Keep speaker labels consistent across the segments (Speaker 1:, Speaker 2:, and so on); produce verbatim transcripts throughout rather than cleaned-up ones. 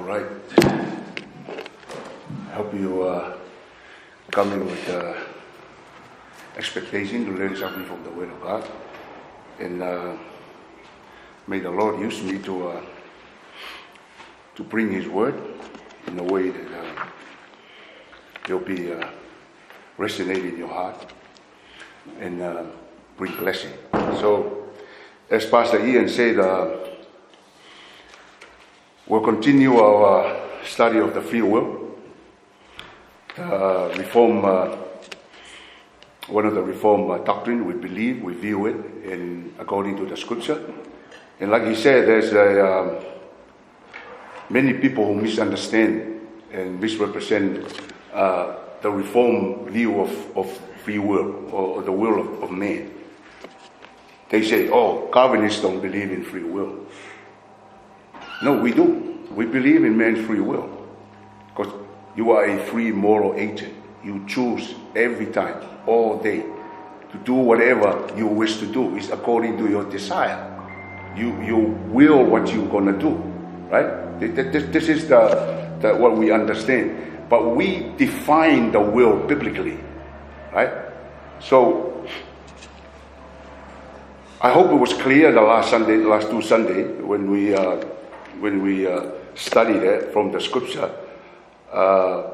Speaker 1: right. I hope you uh, come in with uh, expectation to learn something from the Word of God. And uh, may the Lord use me to uh, to bring His Word in a way that uh, it'll be uh, resonate in your heart and uh, bring blessing. So, as Pastor Ian said, uh, we'll continue our uh, study of the free will. Uh, reform, uh, one of the Reform uh, doctrine, we believe, we view it in according to the Scripture. And like he said, there's a, um, many people who misunderstand and misrepresent uh, the Reform view of, of free will, or the will of, of man. They say, oh, Calvinists don't believe in free will. No, we do. We believe in man's free will. Because you are a free moral agent. You choose every time, all day, to do whatever you wish to do. It's according to your desire. You you will what you're going to do, right? This, this is the, the what we understand. But we define the will biblically, right? So, I hope it was clear the last Sunday, the last two Sundays, when we uh, when we uh, studied it from the Scripture. Uh,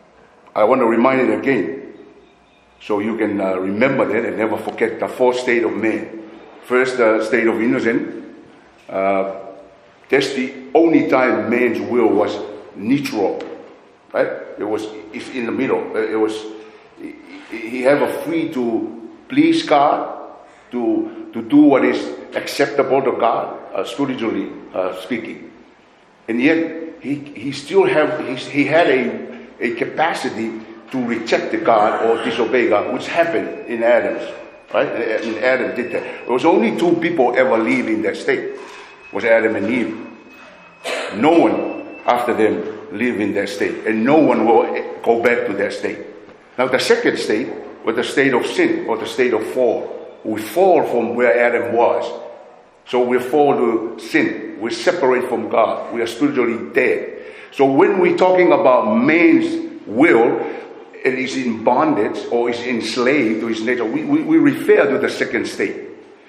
Speaker 1: I want to remind it again, so you can uh, remember that and never forget the fourth state of man. First, the state of innocence. Uh, that's the only time man's will was neutral, right? It was it's in the middle. It was he, he have a free to please God, to to do what is acceptable to God, uh, spiritually uh, speaking, and yet he he still have he, he had a a capacity to reject the God or disobey God, which happened in Adam's, right? I mean, Adam did that. There was only two people ever live in that state. It was Adam and Eve. No one after them live in that state, and no one will go back to that state. Now, the second state was the state of sin, or the state of fall. We fall from where Adam was. So we fall to sin. We separate from God. We are spiritually dead. So when we're talking about man's will, it is in bondage or is enslaved to his nature, we, we, we refer to the second state.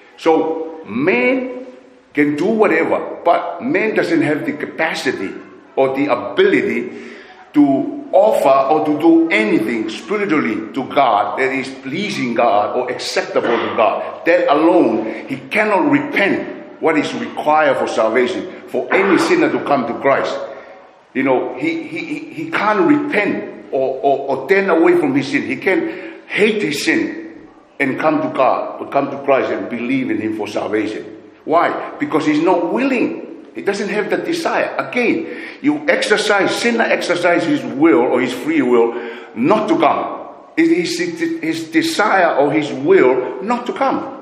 Speaker 1: So man can do whatever, but man doesn't have the capacity or the ability to offer or to do anything spiritually to God that is pleasing God or acceptable to God. That alone, he cannot repent what is required for salvation, for any sinner to come to Christ. You know, he, he, he can't repent or, or, or turn away from his sin. He can hate his sin and come to God, or come to Christ and believe in him for salvation. Why? Because he's not willing. He doesn't have the desire. Again, you exercise, sinner exercise his will or his free will not to come. It is his desire or his will not to come.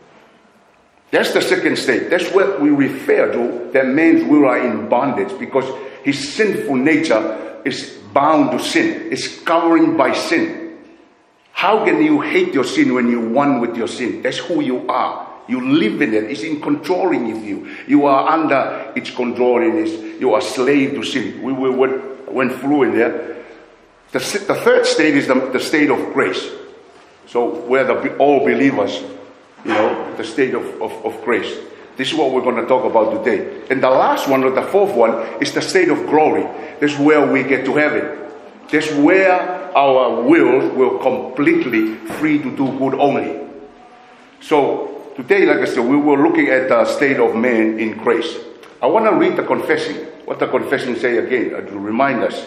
Speaker 1: That's the second state. That's what we refer to, that man's will are in bondage, because his sinful nature is bound to sin. It's covering by sin. How can you hate your sin when you're one with your sin? That's who you are. You live in it. It's in controlling you. You are under its control in this. You are slave to sin. We, we went, went through in there. The, the third state is the, the state of grace. So where the, all believers, you know, the state of, of, of grace. This is what we're going to talk about today. And the last one, or the fourth one, is the state of glory. That's where we get to heaven. That's where our wills will completely free to do good only. So today, like I said, we were looking at the state of man in grace. I want to read the confession. What the confession say again, uh, to remind us.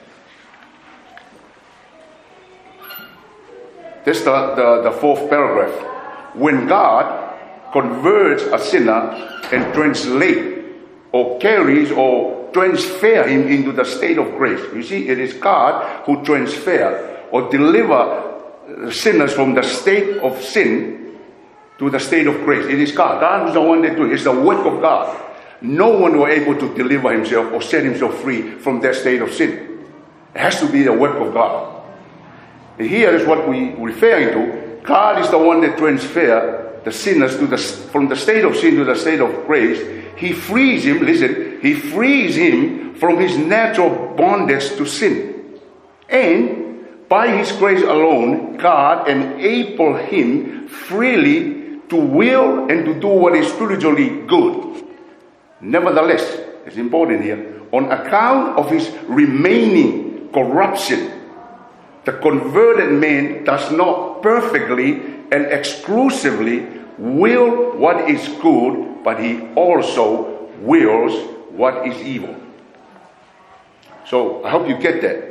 Speaker 1: This is the, the, the fourth paragraph. When God converts a sinner and translate or carries or transfer him into the state of grace. You see, it is God who transfer or deliver sinners from the state of sin to the state of grace. It is God. God is the one that does it. It's the work of God. No one was able to deliver himself or set himself free from that state of sin. It has to be the work of God. And here is what we referring to. God is the one that transfers the sinners to the, from the state of sin to the state of grace. He frees him, listen, He frees him from his natural bondage to sin. And by his grace alone, God enabled him freely to will and to do what is spiritually good. Nevertheless, it's important here, on account of his remaining corruption, the converted man does not perfectly and exclusively will what is good, but he also wills what is evil. So I hope you get that.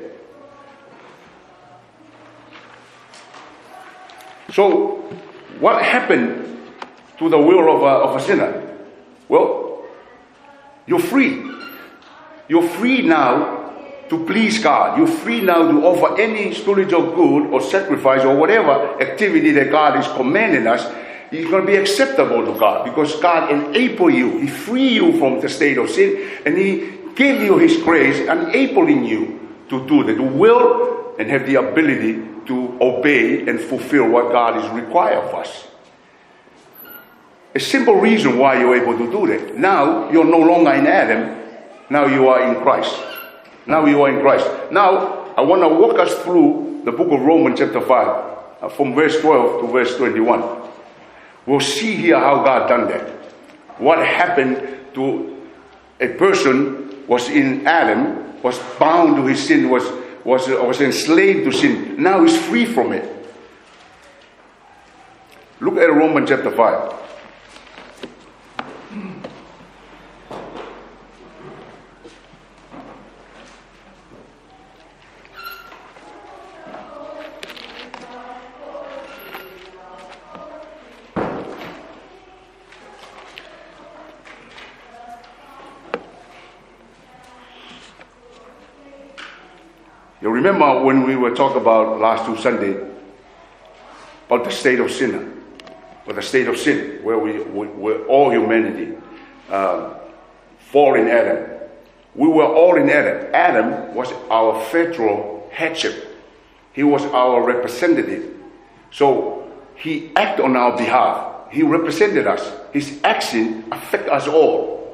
Speaker 1: So what happened to the will of a, of a sinner? Well, you're free. You're free now to please God. You're free now to offer any spiritual good or sacrifice or whatever activity that God is commanding us. It's going to be acceptable to God because God enabled you. He freed you from the state of sin and He gave you His grace, enabling you to do that, to will and have the ability to obey and fulfill what God is required of us. A simple reason why you're able to do that. Now you're no longer in Adam. Now you are in Christ. Now you are in Christ. Now I want to walk us through the book of Romans chapter five, uh, from verse twelve to verse twenty-one. We'll see here how God done that. What happened to a person was in Adam, was bound to his sin, was was uh, was enslaved to sin. Now he's free from it. Look at Romans chapter five. You remember when we were talking about last two Sunday about the state of sinner, or the state of sin, where we, we where all humanity uh, fall in Adam. We were all in Adam. Adam was our federal headship. He was our representative. So he acted on our behalf. He represented us. His action affected us all.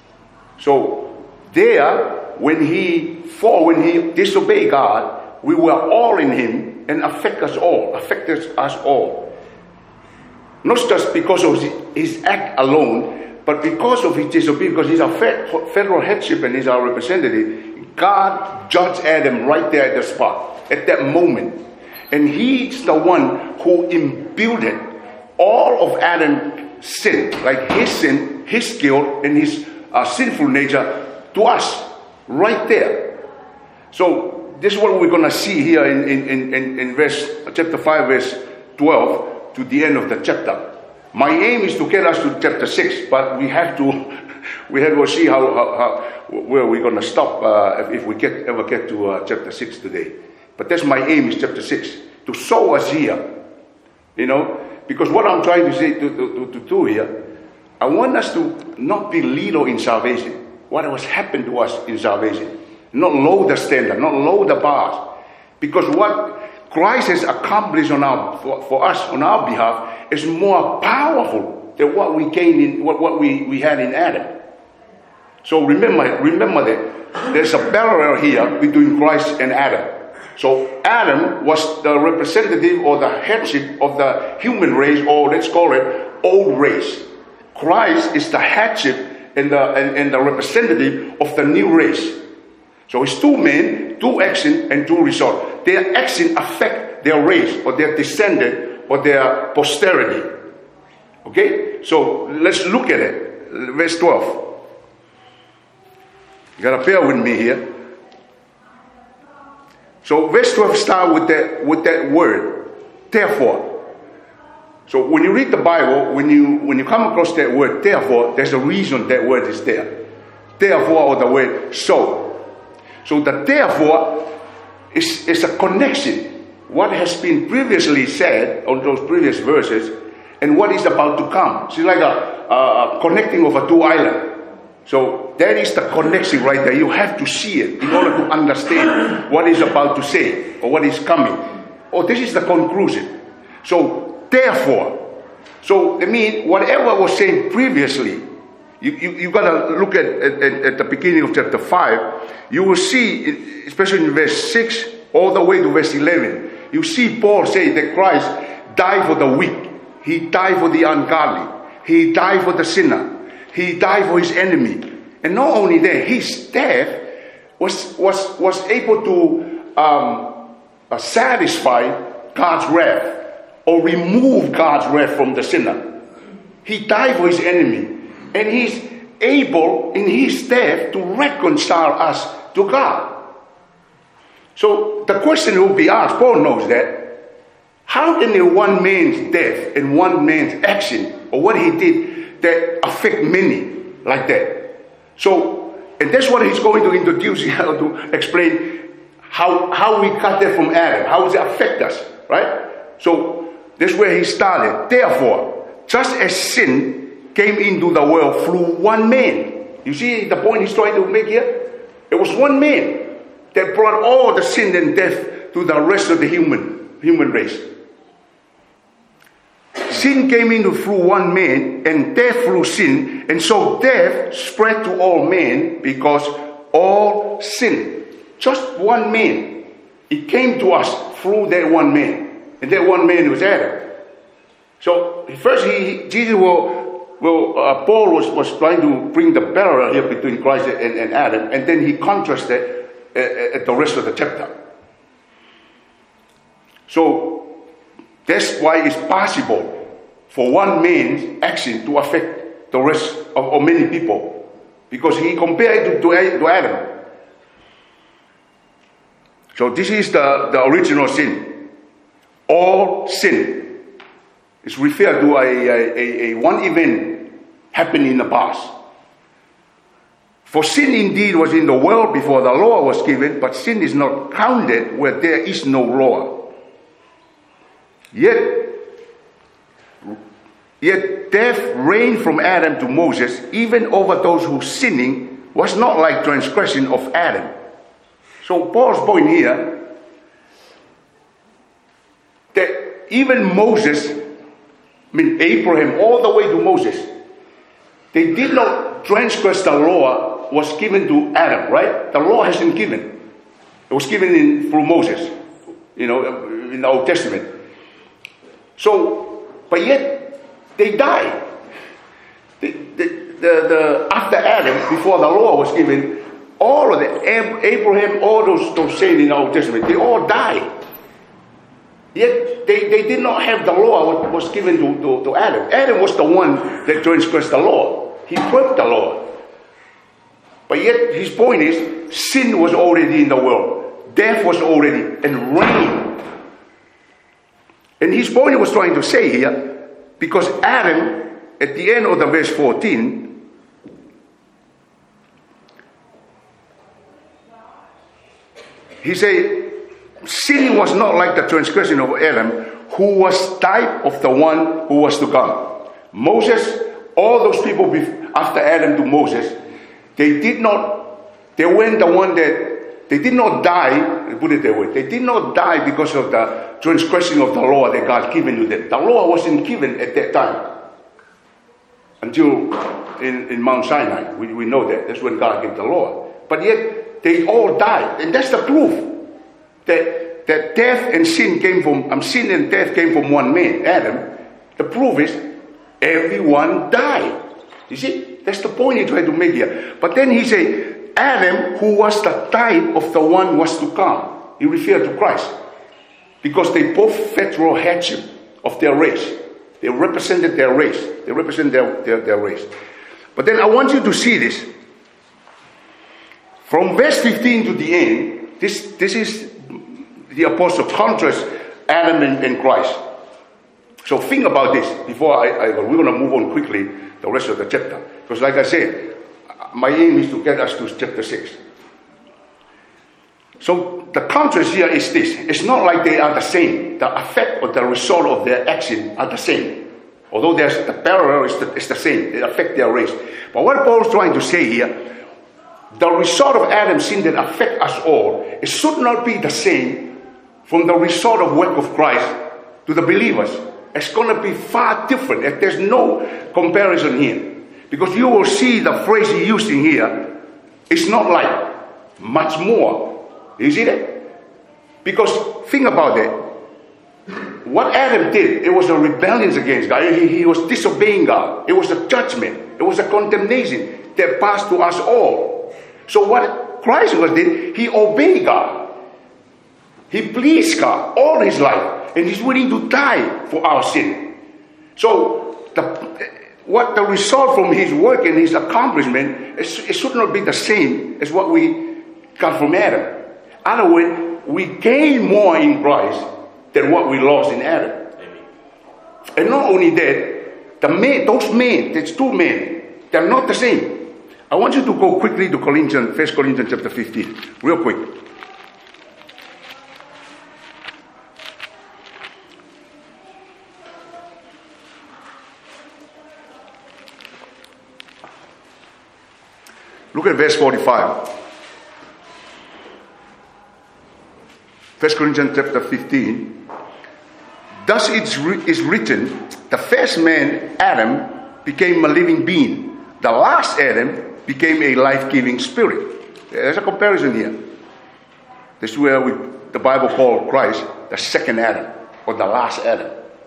Speaker 1: So there, when he fall, when he disobeyed God, we were all in him and affect us all, affected us all. Not just because of his act alone, but because of his disobedience, because he's our federal headship and he's our representative. God judged Adam right there at the spot, at that moment. And he's the one who imputed all of Adam's sin, like his sin, his guilt, and his uh, sinful nature to us. Right there. So this is what we're going to see here in, in, in, in verse chapter five, verse twelve to the end of the chapter. My aim is to get us to chapter six, but we have to we have to see how, how, how where we're going to stop uh, if, if we get ever get to uh, chapter six today. But that's my aim, is chapter six, to show us here, you know, because what I'm trying to say to, to, to do here, I want us to not be little in salvation. What has happened to us in salvation. Not lower the standard, not lower the bars. Because what Christ has accomplished on our, for, for us on our behalf is more powerful than what we gained in what, what we, we had in Adam. So remember, remember that there's a parallel here between Christ and Adam. So Adam was the representative or the headship of the human race, or let's call it old race. Christ is the headship and the, and, and the representative of the new race. So it's two men, two action, and two result. Their action affect their race, or their descendant, or their posterity. Okay? So let's look at it. Verse twelve. You gotta bear with me here. So verse twelve starts with that, with that word, therefore. So when you read the Bible, when you when you come across that word, therefore, there's a reason that word is there. Therefore, or the word so. So the therefore is, is a connection. What has been previously said on those previous verses and what is about to come. So it's like a, a, a connecting of a two islands. So that is the connection right there. You have to see it in order to understand what is about to say or what is coming. Oh, this is the conclusion. So therefore, so I mean, whatever was said previously, you, you, you got to look at, at, at the beginning of chapter five. You will see, especially in verse six, all the way to verse eleven, you see Paul say that Christ died for the weak. He died for the ungodly. He died for the sinner. He died for his enemy. And not only that, his death was, was, was able to um, uh, satisfy God's wrath or remove God's wrath from the sinner. He died for his enemy. And he's able, in his death, to reconcile us to God. So the question will be asked, Paul knows that, how can a one man's death and one man's action, or what he did, that affect many like that? So, and that's what he's going to introduce here to explain how, how we got that from Adam. How does it affect us, right? So, that's where he started. Therefore, just as sin came into the world through one man. You see the point he's trying to make here? It was one man that brought all the sin and death to the rest of the human, human race. Sin came into through one man, and death through sin, and so death spread to all men because all sinned. Just one man. It came to us through that one man, and that one man was Adam. So first, he, Jesus will, will uh, Paul was, was trying to bring the parallel here between Christ and, and Adam, and then he contrasted uh, at the rest of the chapter. So that's why it's possible for one man's action to affect the rest of or many people, because he compared it to, to, to Adam. So this is the, the original sin. All sin is referred to a, a, a one event happened in the past. For sin indeed was in the world before the law was given, but sin is not counted where there is no law. Yet Yet death reigned from Adam to Moses, even over those whose sinning was not like transgression of Adam. So Paul's point here, that even Moses, I mean Abraham, all the way to Moses, they did not transgress the law was given to Adam, right? The law has been given. It was given in, through Moses, you know, in the Old Testament. So, but yet, they died. The, the, the, the, after Adam, before the law was given, all of them, Abraham, all those, those saints in the Old Testament, they all died. Yet they, they did not have the law that was given to, to, to Adam. Adam was the one that transgressed the law. He broke the law. But yet his point is, sin was already in the world. Death was already, and reigned. And his point he was trying to say here, because Adam, at the end of the verse fourteen, he said, sin was not like the transgression of Adam, who was type of the one who was to come. Moses, all those people after Adam to Moses, they did not, they weren't the one that, they did not die, put it that way, they did not die because of the transgression of the law that God given to them. The law wasn't given at that time. Until in, in Mount Sinai, we, we know that. That's when God gave the law. But yet, they all died. And that's the proof that, that death and sin came from, um, sin and death came from one man, Adam. The proof is, everyone died. You see? That's the point he tried to make here. But then he said, Adam, who was the type of the one was to come. He referred to Christ. Because they both federal headship of their race. They represented their race. They represent their, their, their race. But then I want you to see this. From verse fifteen to the end, this, this is the apostle contrast Adam and, and Christ. So think about this before I, I we're going to move on quickly the rest of the chapter. Because like I said, my aim is to get us to chapter six. So the contrast here is this. It's not like they are the same. The effect or the result of their action are the same. Although there's the parallel is the, is the same. They affect their race. But what Paul is trying to say here, the result of Adam's sin that affect us all, it should not be the same from the result of work of Christ to the believers. It's going to be far different. There's no comparison here. Because you will see the phrase he's using here. It's not like, much more. You see that? Because think about it. What Adam did, it was a rebellion against God. He, he was disobeying God. It was a judgment. It was a condemnation that passed to us all. So what Christ was did, he obeyed God. He pleased God all his life. And he's willing to die for our sin. So the, what the result from his work and his accomplishment, it, it should not be the same as what we got from Adam. In other words, we gain more in Christ than what we lost in Adam. Amen. And not only that, the men, those men, there's two men, they're not the same. I want you to go quickly to Corinthians, First Corinthians chapter fifteen, real quick. Look at verse forty-five. First Corinthians chapter fifteen. Thus it is written, the first man, Adam, became a living being. The last Adam became a life-giving spirit. There's a comparison here. This is where we, the Bible calls Christ the second Adam, or the last Adam.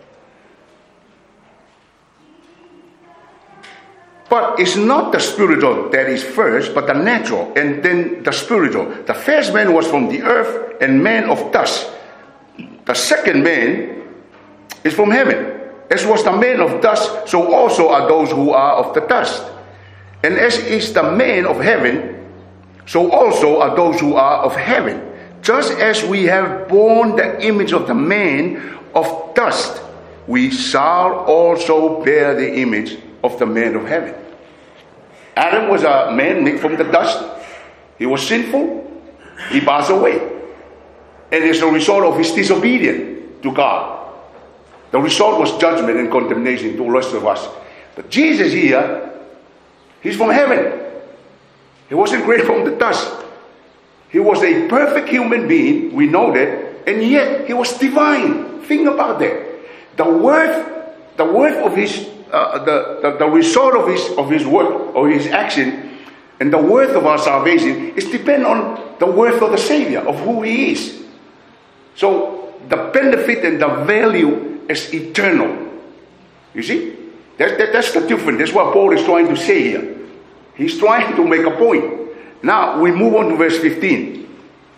Speaker 1: But it's not the spiritual that is first, but the natural, and then the spiritual. The first man was from the earth, and man of dust. The second man is from heaven. As was the man of dust, so also are those who are of the dust. And as is the man of heaven, so also are those who are of heaven. Just as we have borne the image of the man of dust, we shall also bear the image of the man of heaven. Adam was a man made from the dust. He was sinful. He passed away. And it's a result of his disobedience to God. The result was judgment and condemnation to the rest of us. But Jesus here, he's from heaven. He wasn't created from the dust. He was a perfect human being, we know that, and yet he was divine. Think about that. The worth, the worth of his, uh, the, the the result of his of his work or his action, and the worth of our salvation is depend on the worth of the Savior, of who he is. So the benefit and the value is eternal. You see? That, that, that's the difference. That's what Paul is trying to say here. He's trying to make a point. Now, we move on to verse fifteen.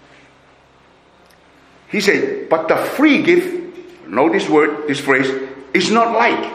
Speaker 1: He said, but the free gift, know this word, this phrase, is not like.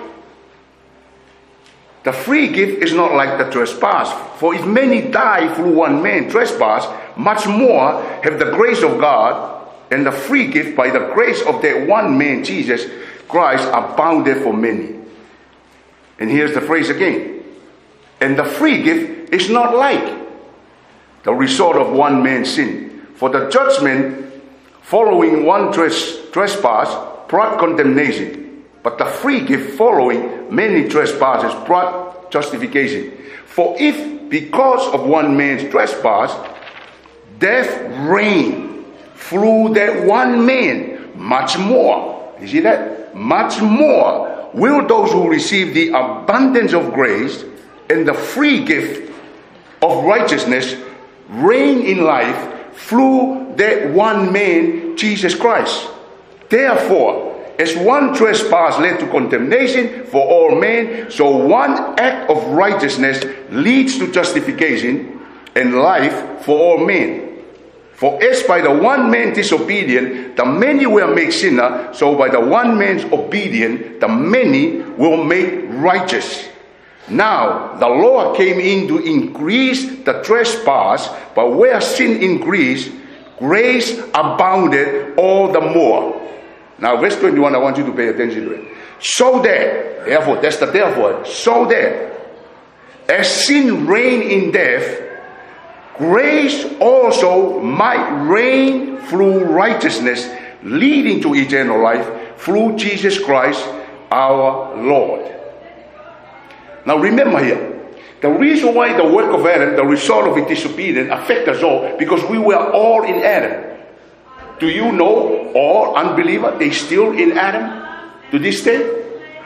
Speaker 1: The free gift is not like the trespass. For if many die through one man trespass, much more have the grace of God and the free gift by the grace of that one man, Jesus Christ, abounded for many. And here's the phrase again. And the free gift is not like the result of one man's sin. For the judgment following one tres- trespass brought condemnation, but the free gift following many trespasses brought justification. For if because of one man's trespass death reigned through that one man, much more, you see that? Much more will those who receive the abundance of grace and the free gift of righteousness reign in life through that one man, Jesus Christ. Therefore, as one trespass led to condemnation for all men, so one act of righteousness leads to justification and life for all men. For as by the one man disobedient, the many will make sinner, so by the one man's obedient, the many will make righteous. Now, the law came in to increase the trespass, but where sin increased, grace abounded all the more. Now, verse twenty-one, I want you to pay attention to it. So that, therefore, that's the therefore, so that, as sin reigned in death, grace also might reign through righteousness, leading to eternal life through Jesus Christ our Lord. Now remember here, the reason why the work of Adam, the result of his disobedience, affect us all, because we were all in Adam. Do you know all unbelievers, they still in Adam to this day?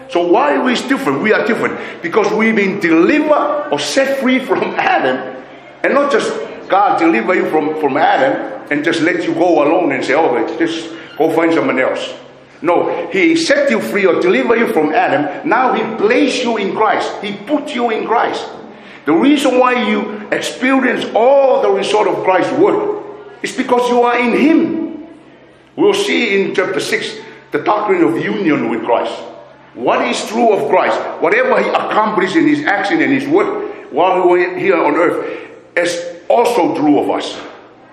Speaker 1: So why are we different? We are different because we've been delivered or set free from Adam, and not just God deliver you from, from Adam and just let you go alone and say, oh, just go find someone else. No, he set you free or deliver you from Adam. Now he placed you in Christ. He put you in Christ. The reason why you experience all the result of Christ's work is because you are in him. We'll see in chapter six the doctrine of union with Christ. What is true of Christ, whatever he accomplished in his action and his work while we were here on earth, is also true of us.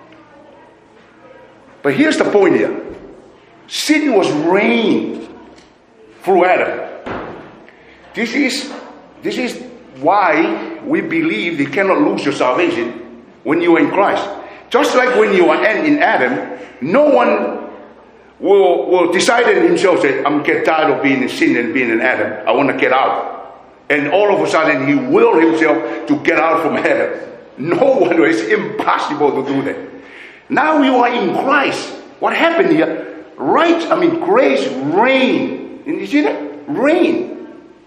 Speaker 1: But here's the point here. Sin was reigned through Adam. This is, this is why we believe you cannot lose your salvation when you are in Christ. Just like when you are in Adam, no one will, will decide in himself, say, I'm get tired of being in sin and being in Adam. I want to get out. And all of a sudden he will himself to get out from Adam. No one, it's impossible to do that. Now you are in Christ. What happened here? Right, I mean, grace reigned. And you see that? Reign.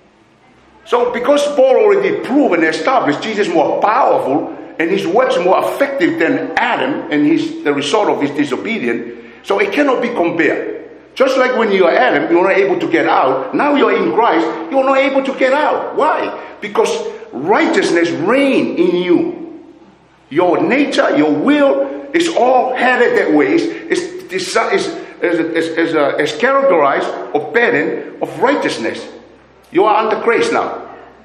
Speaker 1: So because Paul already proved and established Jesus more powerful and his works more effective than Adam and his the result of his disobedience, so it cannot be compared. Just like when you are Adam, you're not able to get out. Now you're in Christ, you're not able to get out. Why? Because righteousness reigns in you. Your nature, your will is all headed that way. It's, it's, it's, it's Is, is, is, uh, is characterized or pattern of righteousness. You are under grace now.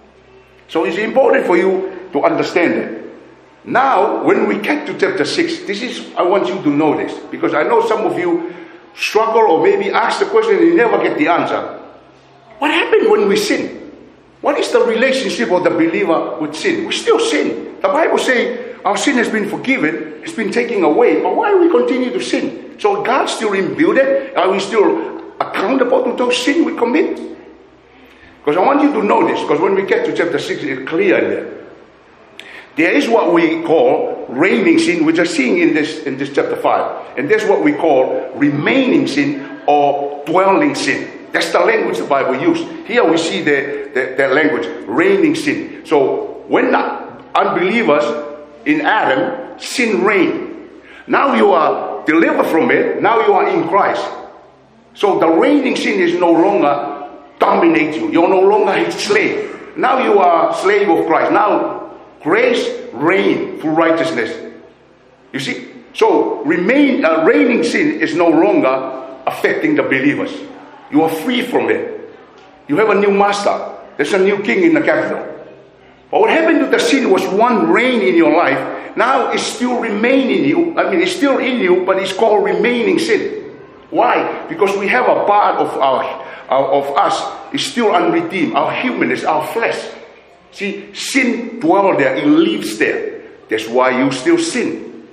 Speaker 1: So it's important for you to understand it. Now, when we get to chapter six, this is, I want you to know this, because I know some of you struggle or maybe ask the question and you never get the answer. What happened when we sin? What is the relationship of the believer with sin? We still sin. The Bible says our sin has been forgiven, it's been taken away, but why do we continue to sin? So God still imbued? Are we still accountable to those sins we commit? Because I want you to know this, because when we get to chapter six, it's clear there. There is what we call reigning sin, which are seeing in this in this chapter five. And that's what we call remaining sin or dwelling sin. That's the language the Bible uses. Here we see the, the, the language, reigning sin. So when the unbelievers in Adam, sin reigned. Now you are delivered from it. Now you are in Christ. So the reigning sin is no longer dominate you. You're no longer his slave. Now you are slave of Christ. Now grace reigns through righteousness. You see? So remain, uh, reigning sin is no longer affecting the believers. You are free from it. You have a new master. There's a new king in the capital. But what happened to the sin was one reign in your life. Now it still remain in you. I mean, it's still in you, but it's called remaining sin. Why? Because we have a part of our, our of us is still unredeemed. Our humanness, our flesh. See, sin dwells there. It lives there. That's why you still sin.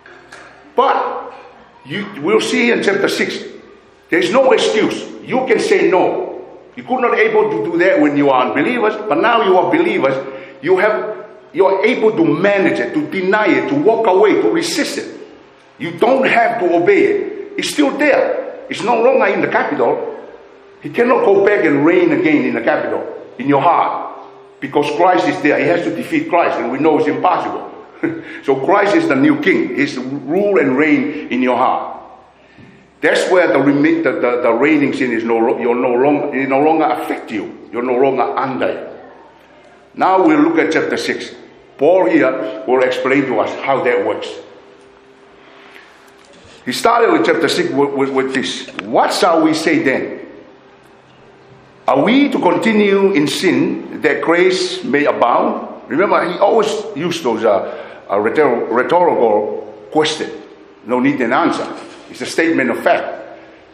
Speaker 1: But you we'll see in chapter six. There's no excuse. You can say no. You could not able to do that when you are unbelievers, but now you are believers. You have. You are able to manage it, to deny it, to walk away, to resist it. You don't have to obey it. It's still there. It's no longer in the capital. He cannot go back and reign again in the capital, in your heart. Because Christ is there. He has to defeat Christ, and we know it's impossible. So Christ is the new king. He's rule and reign in your heart. That's where the, the, the, the reigning sin is no, you're no longer, it no longer affect you. You're no longer under it. Now we'll look at chapter six. Paul here will explain to us how that works. He started with chapter six with, with, with this. What shall we say then? Are we to continue in sin that grace may abound? Remember, he always used those uh, uh, rhetorical questions. No need an answer. It's a statement of fact.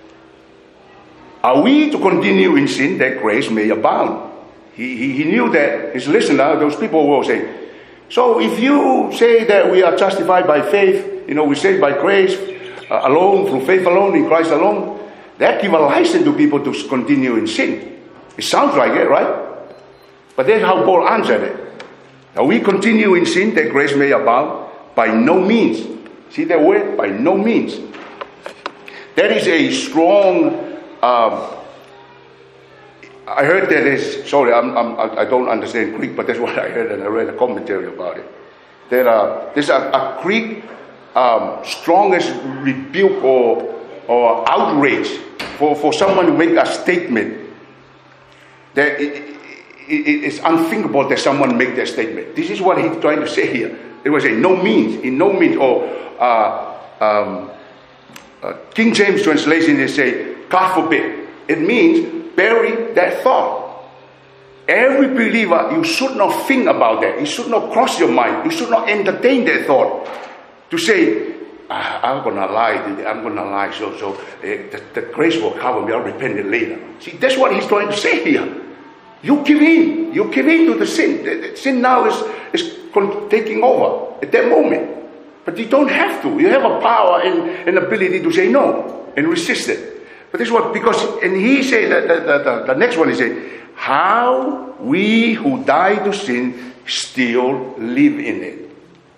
Speaker 1: Are we to continue in sin that grace may abound? He, he, he knew that his listener, those people will say, so if you say that we are justified by faith, you know, we saved by grace uh, alone, through faith alone, in Christ alone, that gives a license to people to continue in sin. It sounds like it, right? But that's how Paul answered it. Now we continue in sin that grace may abound? By no means. See that word? By no means. That is a strong um, I heard that is, sorry, I'm, I'm, I don't understand Greek, but that's what I heard, and I read a commentary about it. That uh, there's a, a Greek um, strongest rebuke or, or outrage for, for someone to make a statement that it, it, it, it's unthinkable that someone make that statement. This is what he's trying to say here. It was a no means, in no means, or uh, um, uh, King James translation, they say, God forbid. It means bury that thought. Every believer, you should not think about that. You should not cross your mind. You should not entertain that thought. To say, ah, I'm going to lie, I'm going to lie, so, so uh, the, the grace will cover me, I'll repent it later. See, that's what he's trying to say here. You give in. You give in to the sin. The, the sin now is, is taking over at that moment. But you don't have to. You have a power and an ability to say no and resist it. But this is what, because, and he said, that the, the, the next one he said, how we who die to sin still live in it.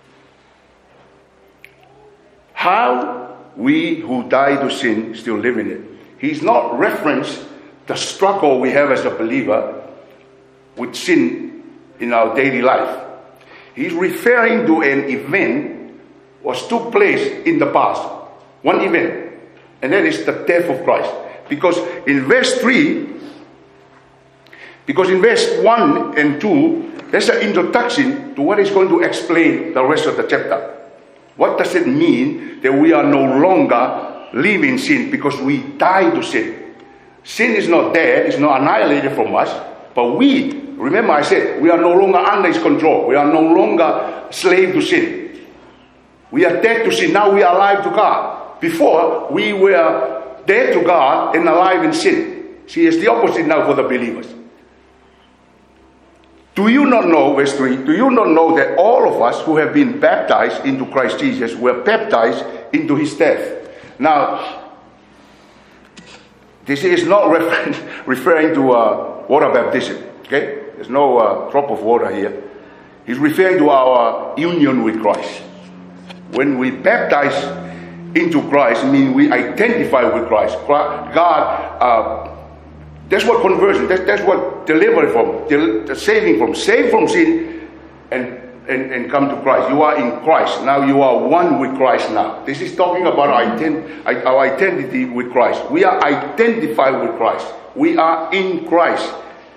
Speaker 1: How we who die to sin still live in it. He's not referenced the struggle we have as a believer with sin in our daily life. He's referring to an event which took place in the past. One event. And that is the death of Christ. Because in verse three, because in verse one and two, there's an introduction to what is going to explain the rest of the chapter. What does it mean that we are no longer living in sin because we die to sin? Sin is not dead, it's not annihilated from us, but we, remember I said, we are no longer under his control. We are no longer slave to sin. We are dead to sin, now we are alive to God. Before, we were dead to God and alive in sin. See, it's the opposite now for the believers. Do you not know, verse three, do you not know that all of us who have been baptized into Christ Jesus were baptized into his death? Now, this is not refer- referring to uh, water baptism, okay? There's no uh, drop of water here. He's referring to our union with Christ. When we baptize into Christ, mean we identify with Christ. God, uh, that's what conversion, that's, that's what delivery from, del- saving from, save from sin and, and, and come to Christ. You are in Christ. Now you are one with Christ now. This is talking about our, ident- our identity with Christ. We are identified with Christ. We are in Christ.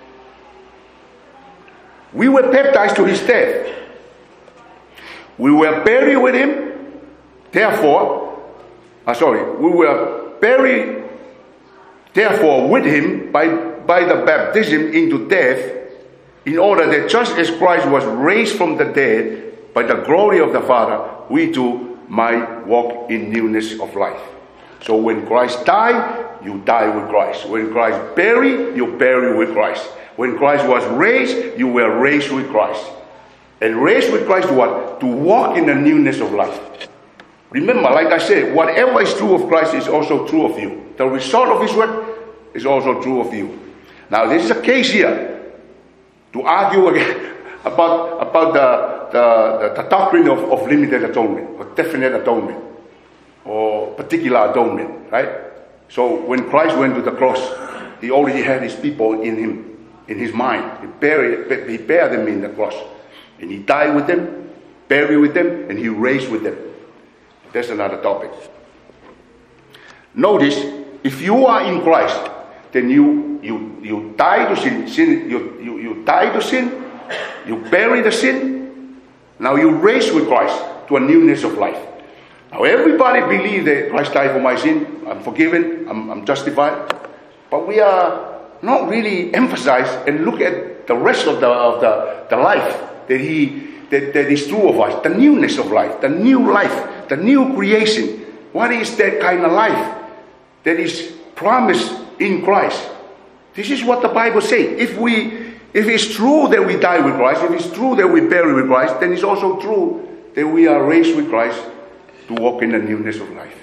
Speaker 1: We were baptized to his death. We were buried with him. Therefore, Uh, sorry, we were buried, therefore, with him by, by the baptism into death, in order that just as Christ was raised from the dead by the glory of the Father, we too might walk in newness of life. So when Christ died, you die with Christ. When Christ buried, you bury with Christ. When Christ was raised, you were raised with Christ. And raised with Christ to what? To walk in the newness of life. Remember, like I said, whatever is true of Christ is also true of you. The result of his work is also true of you. Now, this is a case here to argue again about, about the, the, the, the doctrine of, of limited atonement, or definite atonement, or particular atonement, right? So when Christ went to the cross, he already had his people in him, in his mind. He buried, he buried them in the cross. And he died with them, buried with them, and he raised with them. That's another topic. Notice, if you are in Christ, then you you you die to sin. Sin you, you, you die to sin, you bury the sin, now you raise with Christ to a newness of life. Now everybody believes that Christ died for my sin, I'm forgiven, I'm, I'm justified. But we are not really emphasized and look at the rest of the of the, the life that he That, that is true of us, the newness of life, the new life, the new creation. What is that kind of life that is promised in Christ? This is what the Bible says. If we, if it's true that we die with Christ, if it's true that we bury with Christ, then it's also true that we are raised with Christ to walk in the newness of life.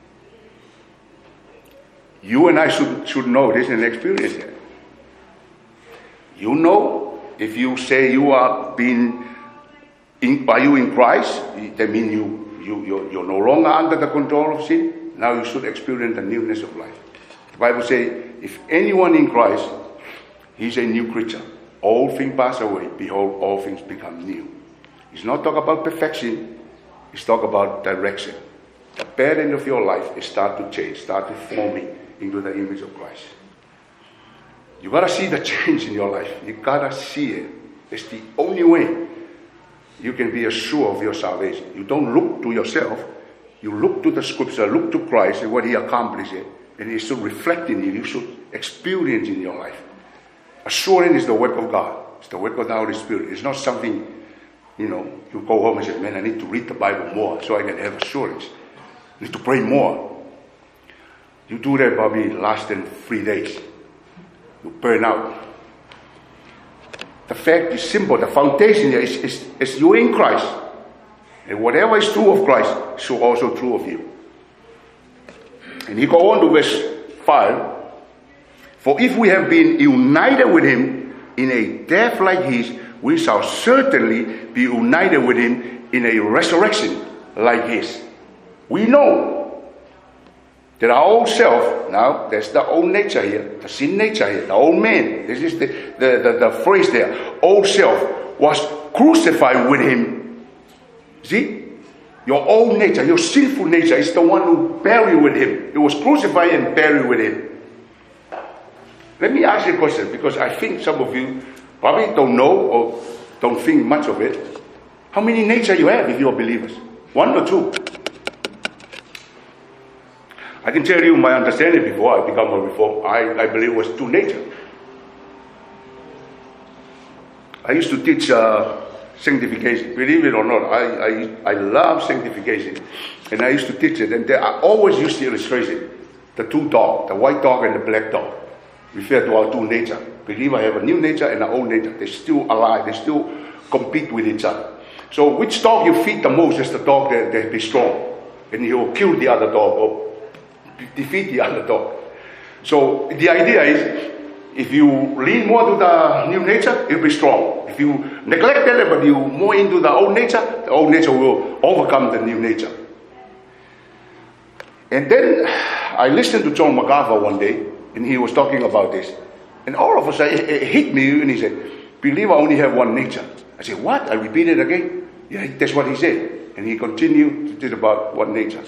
Speaker 1: You and I should, should know this and experience it. You know, if you say you are being In, are you in Christ? That means you, you, you're, you're no longer under the control of sin. Now you should experience the newness of life. The Bible says, if anyone in Christ, he's a new creature. All things pass away. Behold, all things become new. He's not talking about perfection. He's talking about direction. The pattern of your life is start to change, start to forming into the image of Christ. You gotta see the change in your life. You gotta see it. It's the only way you can be assured of your salvation. You don't look to yourself. You look to the scripture, look to Christ and what he accomplished, and it should reflect in you. You should experience in your life. Assurance is the work of God. It's the work of the Holy Spirit. It's not something, you know, you go home and say, man, I need to read the Bible more so I can have assurance. I need to pray more. You do that probably less than three days. You burn out. The fact is simple. The foundation is, is, is you in Christ. And whatever is true of Christ is so also true of you. And he go on to verse five. For if we have been united with him in a death like his, we shall certainly be united with him in a resurrection like his. We know that our old self, now there's the old nature here, the sin nature here, the old man. This is the, the, the, the phrase there. Old self was crucified with him. See? Your old nature, your sinful nature is the one who buried with him. It was crucified and buried with him. Let me ask you a question, because I think some of you probably don't know or don't think much of it. How many nature you have if you are believers? One or two? I can tell you my understanding before I become a reform. I, I believe it was two nature. I used to teach uh, sanctification. Believe it or not, I, I I love sanctification. And I used to teach it. And there, I always used the illustration. The two dogs, the white dog and the black dog. Refer to our two nature. Believe I have a new nature and an old nature. They're still alive. They still compete with each other. So which dog you feed the most is the dog that, that be strong. And he will kill the other dog or defeat the other dog. So the idea is, if you lean more to the new nature, it'll be strong. If you neglect that, but you more into the old nature, the old nature will overcome the new nature. And then I listened to John MacArthur one day, and he was talking about this. And all of a sudden, it, it hit me, and he said, believe I only have one nature. I said, what? I repeat it again? Yeah, that's what he said. And he continued to talk about one nature.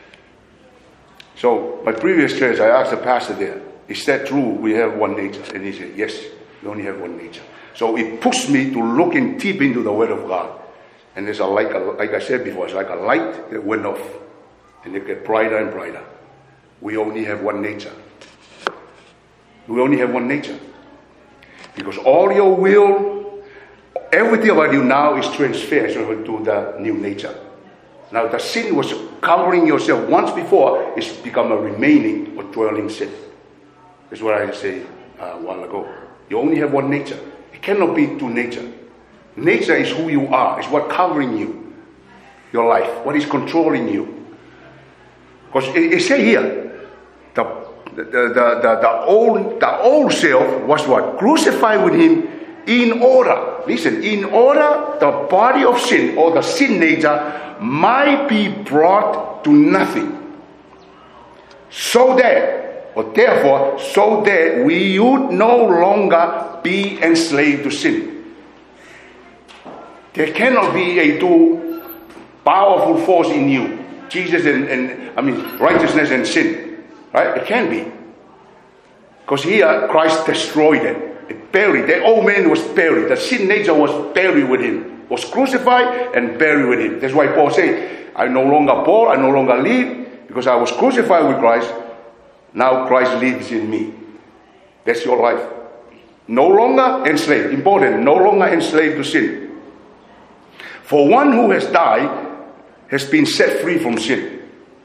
Speaker 1: So, my previous church, I asked the pastor there, is that true, we have one nature? And he said, yes, we only have one nature. So it pushed me to look in deep into the Word of God. And there's a like, a, like I said before, it's like a light that went off. And it get brighter and brighter. We only have one nature. We only have one nature. Because all your will, everything about you now is transferred to the new nature. Now the sin was covering yourself once before, it's become a remaining or dwelling sin. That's what I said uh, a while ago. You only have one nature. It cannot be two nature. Nature is who you are. It's what covering you, your life, what is controlling you. Because it, it says here, the, the, the, the, the, old, the old self was what? Crucified with him in order, listen, in order the body of sin or the sin nature might be brought to nothing. So that, or therefore, so that we would no longer be enslaved to sin. There cannot be a too powerful force in you. Jesus and, and, I mean, righteousness and sin. Right? It can be. Because here, Christ destroyed it. It buried. The old man was buried. The sin nature was buried with him. Was crucified and buried with him. That's why Paul said, I no longer Paul, I no longer live, because I was crucified with Christ. Now Christ lives in me. That's your life. No longer enslaved. Important. No longer enslaved to sin. For one who has died has been set free from sin.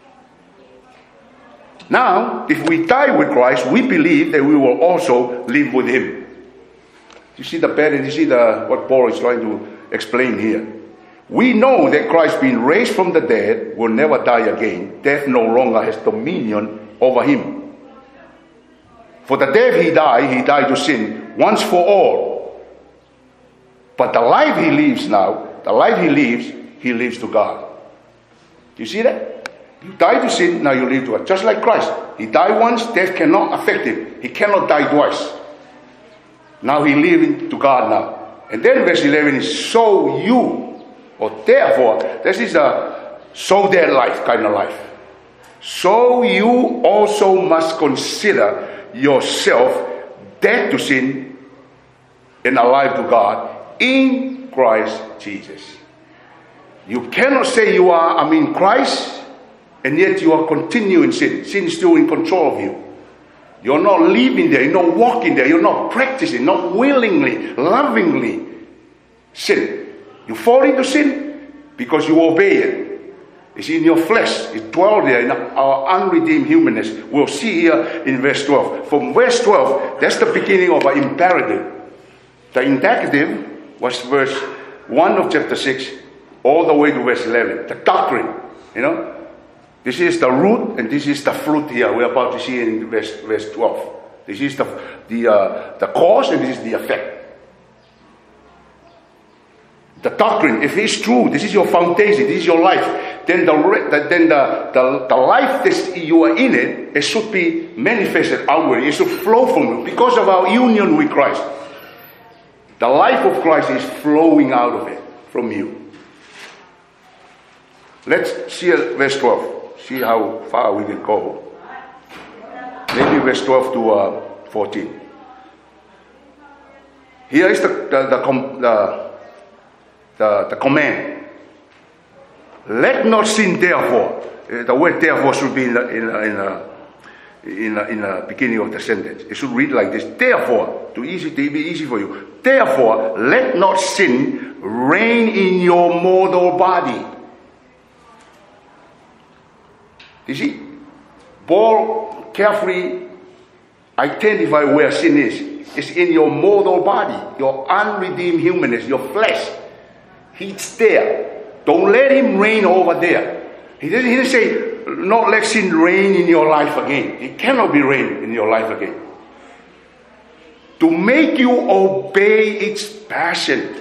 Speaker 1: Now, if we die with Christ, we believe that we will also live with him. You see the pattern, you see the what Paul is trying to explain here. We know that Christ being raised from the dead will never die again. Death no longer has dominion over him. For the death he died, he died to sin once for all. But the life he lives now, the life he lives, he lives to God. You see that? You die to sin, now you live to God. Just like Christ. He died once, death cannot affect him. He cannot die twice. Now he living to God now. And then verse eleven is so you, or therefore, this is a so their life kind of life. So you also must consider yourself dead to sin and alive to God in Christ Jesus. You cannot say you are, I mean, Christ, and yet you are continuing sin. Sin is still in control of you. You're not living there, you're not walking there, you're not practicing, not willingly, lovingly sin. You fall into sin because you obey it. It's in your flesh, it dwells there in our unredeemed humanness. We'll see here in verse twelve. From verse twelve, that's the beginning of an imperative. The indicative was verse one of chapter six, all the way to verse eleven. The doctrine, you know. This is the root and this is the fruit here. We're about to see in verse, verse twelve. This is the, the, uh, the cause and this is the effect. The doctrine, if it's true, this is your foundation, this is your life, then the, then the, the, the life that you are in it, it should be manifested outwardly. It should flow from you because of our union with Christ. The life of Christ is flowing out of it, from you. Let's see verse twelve. See how far we can go. Maybe verse twelve to uh, fourteen. Here is the the the, the, the, the command. Let not sin therefore. The word therefore should be in the, in the, in the, in the, in the beginning of the sentence. It should read like this. Therefore, to easy to be easy for you. Therefore, let not sin reign in your mortal body. You see, Paul carefully identify where sin is. It's in your mortal body, your unredeemed humanness, your flesh. He's there. Don't let him reign over there. He didn't, he didn't say, not let sin reign in your life again. It cannot be reign in your life again. To make you obey its passion.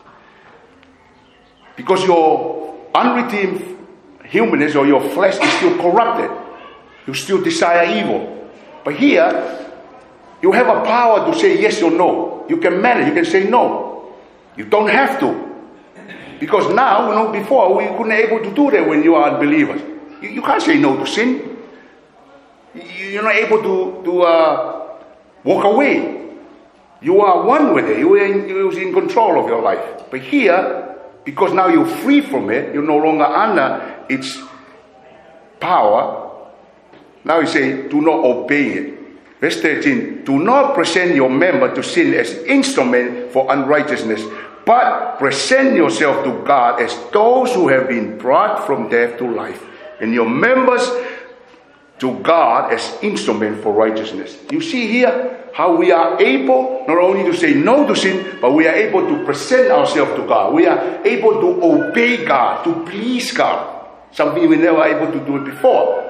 Speaker 1: Because your unredeemed humanness or your flesh is still corrupted. You still desire evil. But here, you have a power to say yes or no. You can manage, you can say no. You don't have to. Because now, you know, before we couldn't able to do that when you are unbelievers. You, you can't say no to sin. You're not able to, to uh, walk away. You are one with it. You are in, you're in control of your life. But here, because now you're free from it, you're no longer under its power. Now you say, do not obey it. Verse thirteen, do not present your member to sin as instrument for unrighteousness, but present yourself to God as those who have been brought from death to life, and your members to God as instrument for righteousness. You see here how we are able not only to say no to sin, but we are able to present ourselves to God. We are able to obey God, to please God. Something we never able to do it before.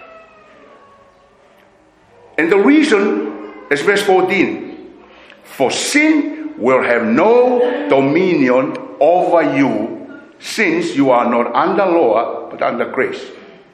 Speaker 1: And the reason is verse fourteen. For sin will have no dominion over you, since you are not under law, but under grace.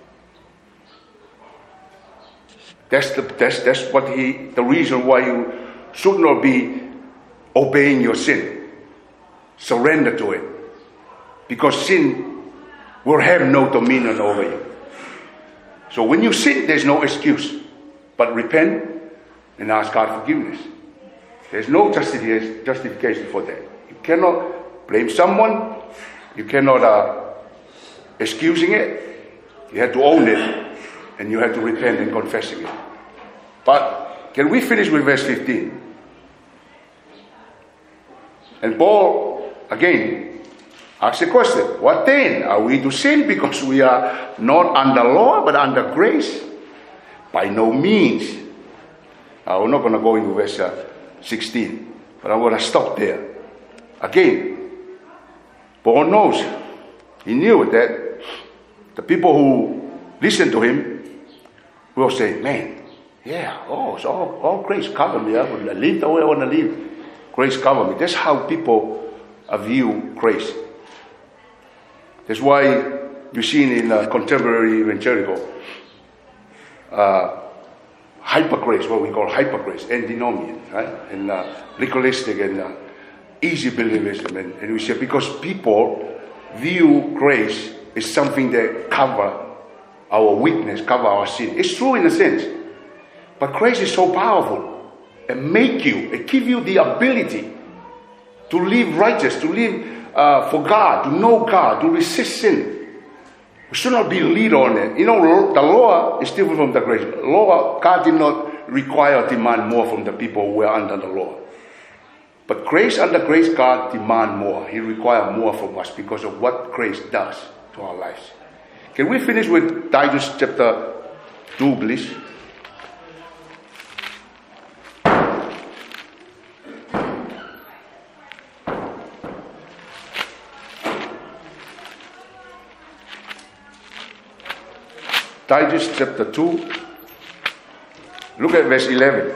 Speaker 1: That's the that's that's what he the reason why you should not be obeying your sin. Surrender to it. Because sin will have no dominion over you. So when you sin, there's no excuse. But repent and ask God forgiveness. There's no justification justification for that. You cannot blame someone. You cannot uh, excusing it. You have to own it. And you have to repent and confessing it. But can we finish with verse fifteen? And Paul, again, asks the question, what then? Are we to sin because we are not under law but under grace? By no means. Uh, we're not going to go into verse uh, sixteen, but I'm going to stop there. Again, Paul knows, he knew that the people who listen to him will say, man, yeah, oh, it's all, all grace cover me. I want to live the way I want to live. Grace cover me. That's how people uh, view grace. That's why you've seen in uh, contemporary evangelical uh, hyper grace, what we call hyper grace, antinomian, right? And uh, legalistic and uh, easy believism. And, and we say because people view grace as something that cover our weakness, cover our sin. It's true in a sense. But grace is so powerful and make you, it give you the ability to live righteous, to live uh, for God, to know God, to resist sin. We should not be lead on it. You know, the law is different from the grace. Law, God did not require or demand more from the people who were under the law. But grace under grace, God demand more. He requires more from us because of what grace does to our lives. Can we finish with Titus chapter two, please? Titus chapter two, look at verse eleven.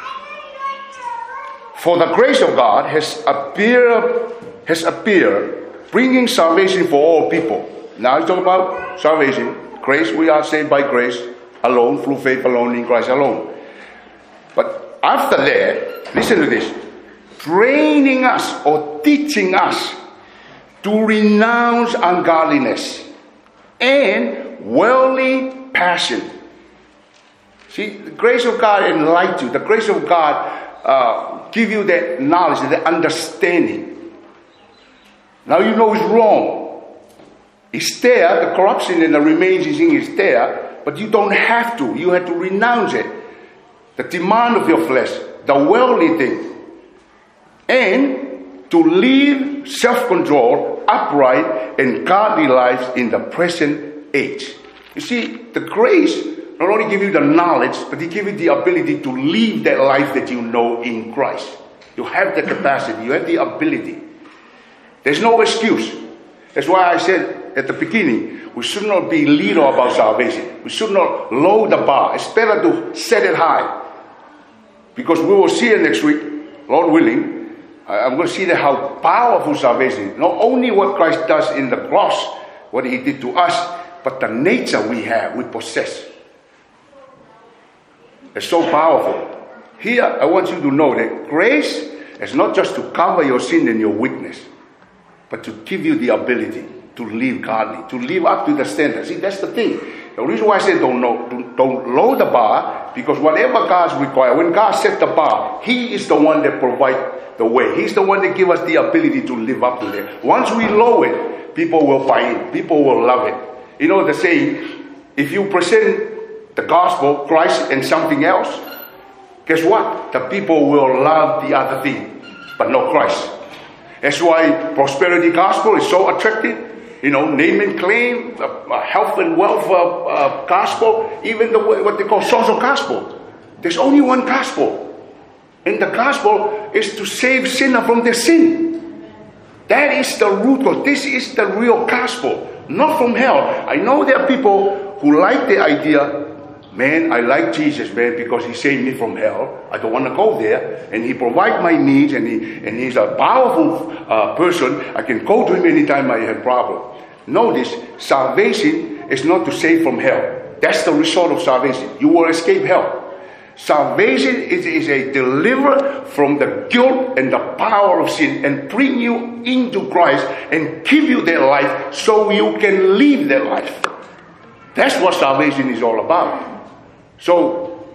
Speaker 1: For the grace of God has appeared, has appeared, bringing salvation for all people. Now he's talking about salvation. Grace, we are saved by grace alone, through faith alone, in Christ alone. But after that, listen to this. Training us or teaching us to renounce ungodliness and worldly passion. See, the grace of God enlightens you. The grace of God uh, give you that knowledge, that understanding. Now you know it's wrong. It's there, the corruption and the remains is there, but you don't have to. You have to renounce it. The demand of your flesh, the worldly thing. And to live self-control, upright, and godly lives in the present age. You see, the grace not only give you the knowledge, but it give you the ability to live that life that you know in Christ. You have the capacity, you have the ability. There's no excuse. That's why I said at the beginning, we should not be leader about salvation. We should not lower the bar. It's better to set it high. Because we will see it next week, Lord willing. I'm going to see that how powerful salvation is. Not only what Christ does in the cross, what he did to us, but the nature we have, we possess. It's so powerful. Here, I want you to know that grace is not just to cover your sin and your weakness, but to give you the ability to live godly, to live up to the standard. See, that's the thing. The reason why I say don't, know, don't, don't lower the bar, because whatever God's require, when God set the bar, he is the one that provides the way. He's the one that gives us the ability to live up to that. Once we lower it, people will buy in. People will love it. You know the saying, if you present the gospel, Christ, and something else, guess what? The people will love the other thing, but not Christ. That's why prosperity gospel is so attractive. You know, name and claim, uh, health and wealth uh, uh, gospel, even the what they call social gospel. There's only one gospel. And the gospel is to save sinner from their sin. That is the root of this is the real gospel. Not from hell. I know there are people who like the idea, man, I like Jesus, man, because he saved me from hell. I don't want to go there. And he provides my needs, and he and he's a powerful uh, person. I can go to him anytime I have problem. Notice, salvation is not to save from hell. That's the result of salvation. You will escape hell. Salvation is, is a deliver from the guilt and the power of sin and bring you into Christ and give you that life so you can live that life. That's what salvation is all about. So,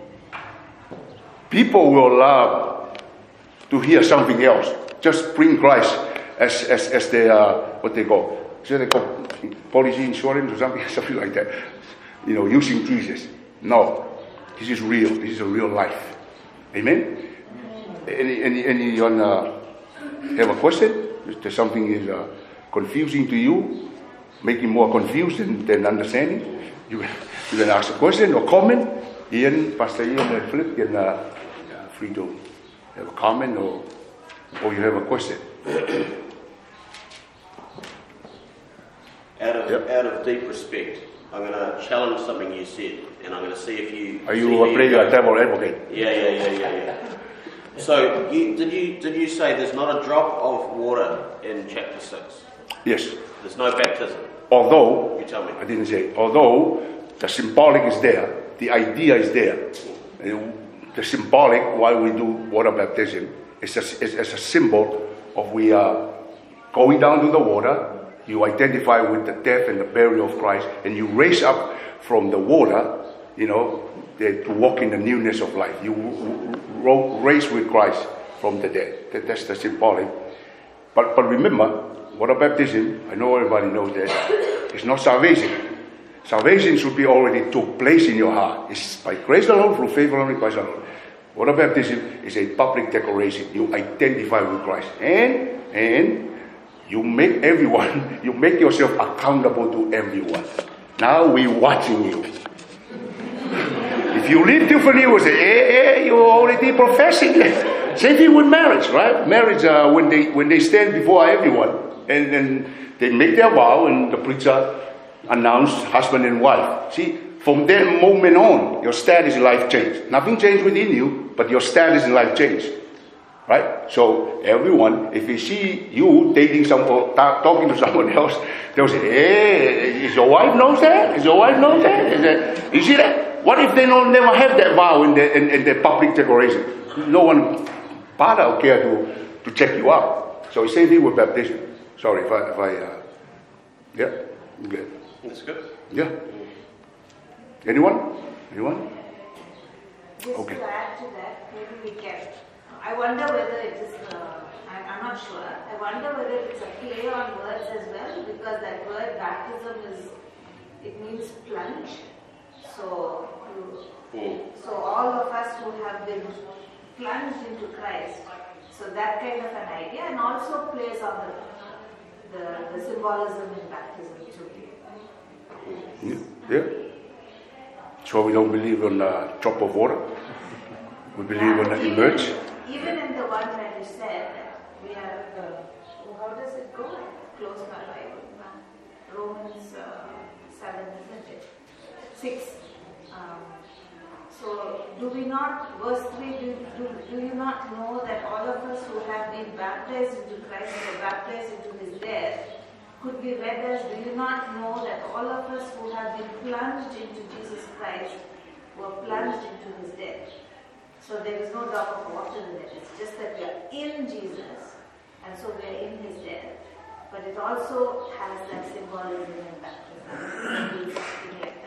Speaker 1: people will love to hear something else. Just bring Christ as as, as their, uh, what they call, so they call policy insurance or something, something like that. You know, using Jesus. No. This is real. This is a real life. Amen? Any, any, anyone uh, have a question? If there's something is uh, confusing to you, making more confused than, than understanding, you, you can ask a question or comment. Ian, Pastor Ian and Philip can uh, free to have a comment or, or you have a question.
Speaker 2: Out of,
Speaker 1: yep.
Speaker 2: out of deep respect, I'm going to challenge something you said, and I'm going to see if you...
Speaker 1: Are you playing a devil advocate?
Speaker 2: Yeah, yeah, yeah, yeah, yeah. So, you, did you did you say there's not a drop of water in chapter six?
Speaker 1: Yes.
Speaker 2: There's no baptism?
Speaker 1: Although...
Speaker 2: You tell me.
Speaker 1: I didn't say. Although the symbolic is there, the idea is there. the symbolic why we do water baptism is a, is, is a symbol of we are going down to the water. You identify with the death and the burial of Christ, and you raise up from the water, you know, to walk in the newness of life. You raise with Christ from the dead. That, that's the symbolic. But but remember, water baptism, I know everybody knows that, it's not salvation. Salvation should be already took place in your heart. It's by grace alone, through faith alone, in Christ alone. Water baptism is a public declaration. You identify with Christ. And, and you make everyone, you make yourself accountable to everyone. Now we're watching you. If you live differently, we say, hey, hey, you're already professing it. Same thing with marriage, right? Marriage, uh, when they when they stand before everyone, and, and they make their vow, and the preacher announced husband and wife. See, from that moment on, your status in life changed. Nothing changed within you, but your status in life changed. Right? So everyone, if they see you dating someone, talking to someone else, they'll say, hey, is your wife knows that? Is your wife knows that? Is that? You see that? What if they don't never have that vow in the, in, in the public declaration? No one bother or care to, to check you out. So same thing with baptism. Sorry if I, if I uh, yeah, good.
Speaker 2: That's good.
Speaker 1: Yeah. Anyone? Anyone?
Speaker 3: Just
Speaker 1: okay.
Speaker 3: to add to that, maybe we can. I wonder whether it is, uh, I'm, I'm not sure, I wonder whether it's a play on words as well, because that word baptism is, it means plunge. So, you,
Speaker 2: mm.
Speaker 3: so all of us who have been plunged into Christ, so that kind of an idea, and also plays on the, the, the symbolism in baptism too.
Speaker 1: Yeah. yeah. So we don't believe on a drop of water. We believe
Speaker 3: Yeah,
Speaker 1: on an
Speaker 3: even-
Speaker 1: emerge.
Speaker 3: Even in the one that you said, that we are, uh, how does it go? Close my Bible. Romans uh, seven, isn't it? six. Um, so, do we not, verse three, do, do, do you not know that all of us who have been baptized into Christ and were baptized into his death, could be read as, do you not know that all of us who have been plunged into Jesus Christ were plunged into his death? So there is no drop of water in it. It's just that we are in Jesus, and so we are in his death. But it also has that symbolism in baptism. Something like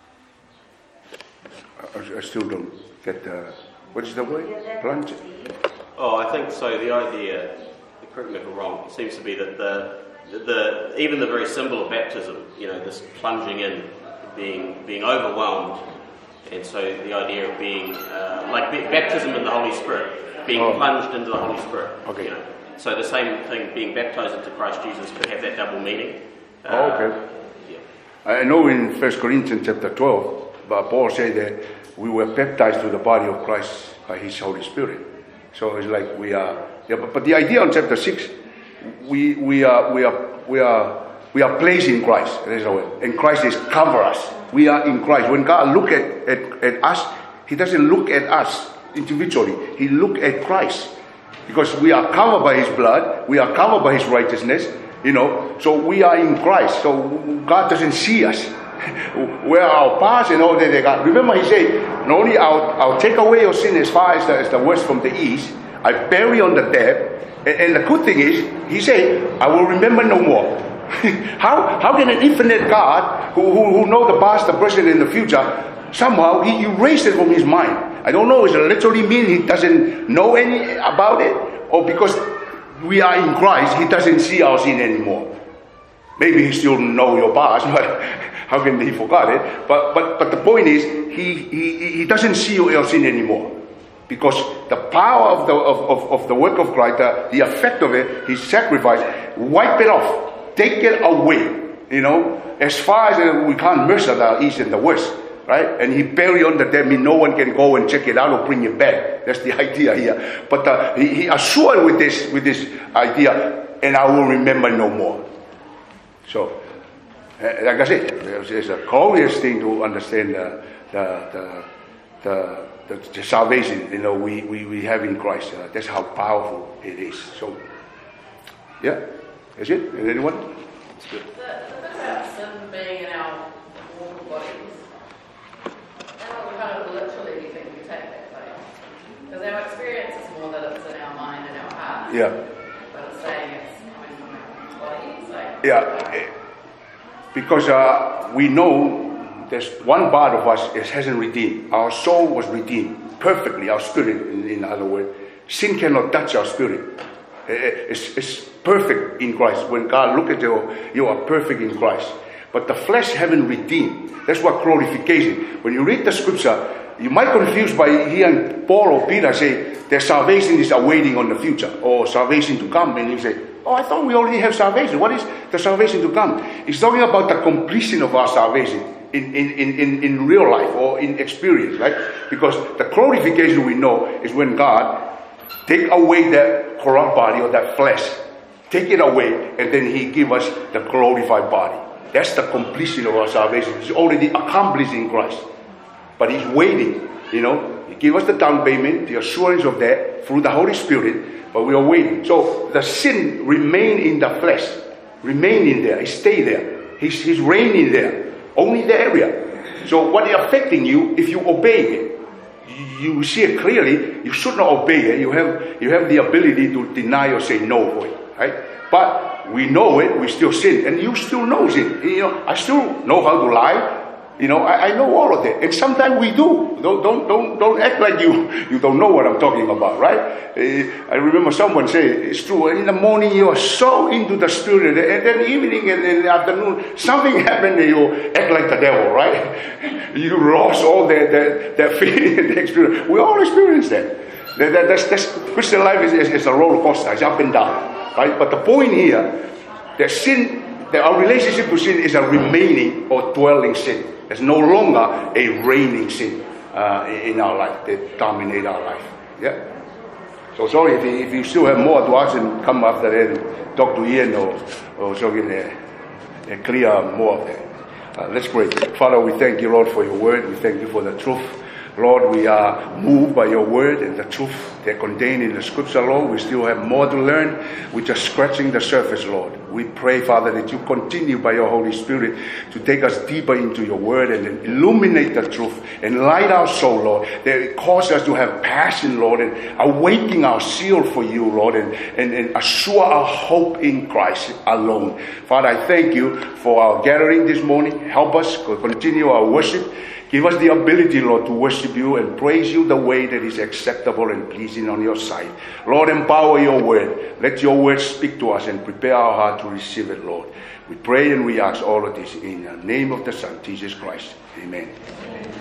Speaker 3: that.
Speaker 1: I, I still don't get the, what is the word? Plunge?
Speaker 2: Oh, I think so. The idea, correct me if I'm wrong, it seems to be that the, the even the very symbol of baptism, you know, this plunging in, being being overwhelmed. And so the idea of being, uh, like baptism in the Holy Spirit, being
Speaker 1: oh.
Speaker 2: plunged into the Holy Spirit.
Speaker 1: Okay.
Speaker 2: You know? So the same thing, being baptized into Christ Jesus, could have that double meaning. Uh,
Speaker 1: Oh, okay.
Speaker 2: Yeah.
Speaker 1: I know in First Corinthians chapter twelve, but Paul said that we were baptized to the body of Christ by his Holy Spirit. So it's like we are, yeah, but, but the idea on chapter six, we, we are, we are, we are, we are placed in Christ. And Christ is cover us. We are in Christ. When God look at, at, at us, he doesn't look at us individually. He look at Christ. Because we are covered by his blood. We are covered by his righteousness. You know, so we are in Christ. So God doesn't see us. Where our past and all that they got. Remember he said, not only I'll, I'll take away your sin as far as the, as the west from the east. I bury on the dead. And, and the good thing is, he said, I will remember no more. how how can an infinite God who, who, who knows the past, the present, and the future, somehow he erased it from his mind? I don't know, does it literally mean he doesn't know any about it? Or because we are in Christ, he doesn't see our sin anymore? Maybe he still know your past, but how can he forget it? But but but the point is, he he, he doesn't see your sin anymore. Because the power of the of, of, of the work of Christ, the, the effect of it, his sacrifice, wipe it off. Take it away, you know, as far as we can't measure the east and the west, right? And he buried on the dead, mean no one can go and check it out or bring it back. That's the idea here. But uh, he, he assured with this with this idea, and I will remember no more. So, uh, like I said, it's a glorious thing to understand the the the, the, the, the salvation, you know, we, we, we have in Christ. Uh, that's how powerful it is. So, yeah. Is it? Is anyone?
Speaker 2: It's good.
Speaker 4: The, the bit about sin being in our mortal bodies, and what we kind of literally think we take
Speaker 1: Yeah.
Speaker 4: But it's saying it's coming from a body, so.
Speaker 1: Yeah. Because uh, we know there's one part of us that hasn't redeemed. Our soul was redeemed perfectly, our spirit, in, in other words. Sin cannot touch our spirit. It's, it's perfect in Christ. When God look at you, you are perfect in Christ. But the flesh haven't redeemed. That's what glorification. When you read the scripture, you might confuse by hearing Paul or Peter say their salvation is awaiting on the future, or salvation to come, and you say, oh, I thought we already have salvation. What is the salvation to come? It's talking about the completion of our salvation in, in, in, in real life or in experience, right? Because the glorification we know is when God take away that corrupt body or that flesh, take it away, and then He give us the glorified body. That's the completion of our salvation. It's already accomplished in Christ. But He's waiting, you know. He give us the down payment, the assurance of that through the Holy Spirit, but we are waiting. So the sin remain in the flesh, remain in there, He stay there. He's, he's reigning there, only the area. So what is affecting you if you obey it? You see it clearly. You should not obey it. You have you have the ability to deny or say no for it, right? But we know it. We still sin, and you still know it. You know, I still know how to lie. You know, I, I know all of that, and sometimes we do. Don't don't don't don't act like you you don't know what I'm talking about, right? Uh, I remember someone say it's true. In the morning you are so into the spirit, and then evening and in the afternoon something happened, and you act like the devil, right? You lost all that that, that feeling and the experience. We all experience that. that, that that's, that's Christian life is, is, is a roller coaster. It's up and down, right? But the point here, that sin, that our relationship to sin is a remaining or dwelling sin. There's no longer a reigning sin uh, in our life that dominate our life. Yeah. So sorry if you, if you still have more to ask, and come after that and talk to Ian or or so we can uh, clear more of that. Uh, let's pray. Father, we thank you, Lord, for your word. We thank you for the truth. Lord, we are moved by your word and the truth that contained in the scripture, Lord. We still have more to learn. We're just scratching the surface, Lord. We pray, Father, that you continue by your Holy Spirit to take us deeper into your word and illuminate the truth and light our soul, Lord. That it causes us to have passion, Lord, and awaken our zeal for you, Lord, and, and, and assure our hope in Christ alone. Father, I thank you for our gathering this morning. Help us to continue our worship. Give us the ability, Lord, to worship you and praise you the way that is acceptable and pleasing on your sight. Lord, empower your word. Let your word speak to us and prepare our heart to receive it, Lord. We pray and we ask all of this in the name of the Son, Jesus Christ. Amen. Amen.